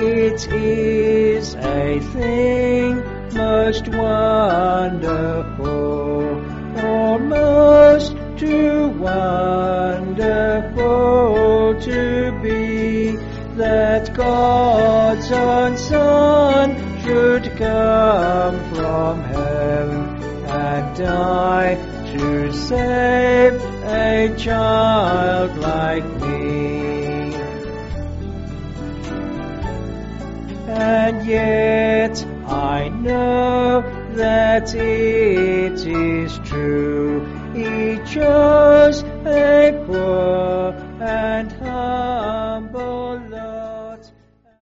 It is a thing most wonderful, almost too wonderful to be, that God's own Son should come from heaven and die to save a child like me. And yet I know that it is true, He chose a poor and humble